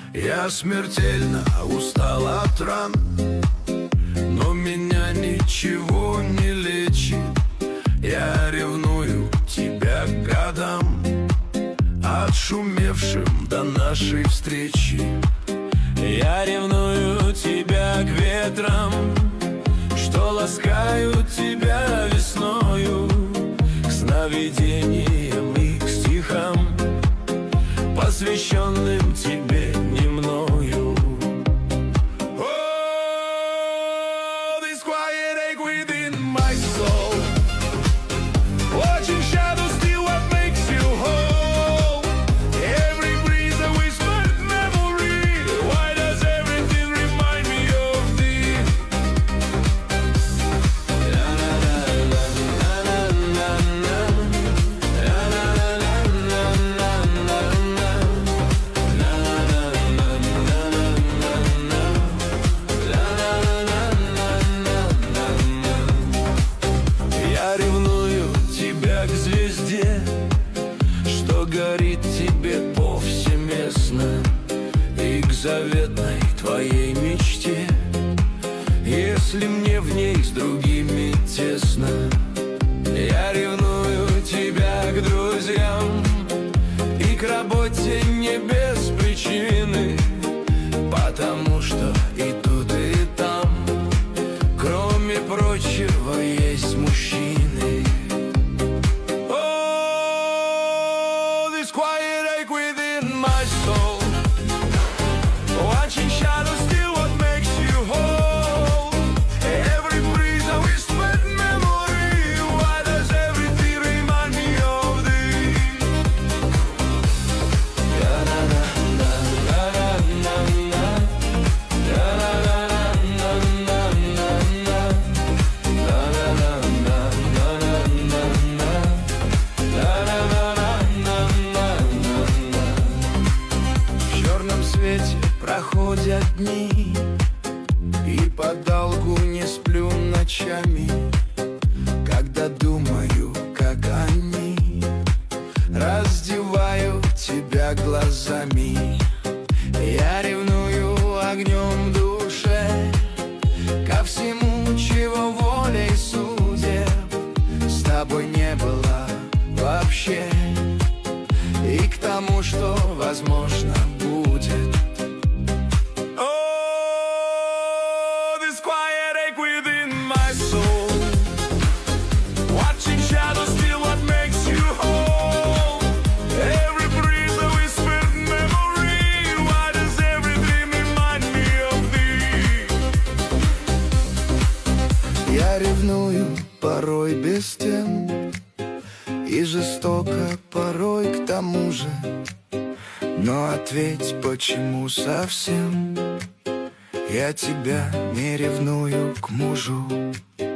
Я смертельно устал от ран, но меня ничего не лечит. Я ревную тебя к годам, отшумевшим до нашей встречи. Я ревную тебя к ветрам, что ласкают тебя весною, к сновидениям и к стихам, посвященным тебе не мною. Oh, this quiet ache within my soul, watching shadows steal what makes you whole. Every breeze a whispered memory. Why does everything remind me of thee? Я ревную тебя к звезде, что горит тебе повсеместно, и к заветной твоей мечте, если мне в ней с другими тесно. Я ревную тебя к друзьям и к работе не без причины, потому что и тут, и там, кроме прочего, есть мужчины. Oh, this quiet ache within my soul, watching shadows steal what makes you whole. Every breeze a whispered memory. Why does everything remind me of thee? В черном свете проходят дни, и подолгу не сплю ночами, когда думаю, как они раздевают тебя глазами. Я ревную огнем в душе ко всему, чего волей судеб с тобой не было вообще, и к тому, что возможно будет. Oh, this quiet ache within my soul, watching shadows steal what makes you whole. Every breeze a whispered memory. Why does everything remind me of thee? Я ревную порой без тем, и жестоко порой к тому же. Но ответь, почему совсем я тебя не ревную к мужу?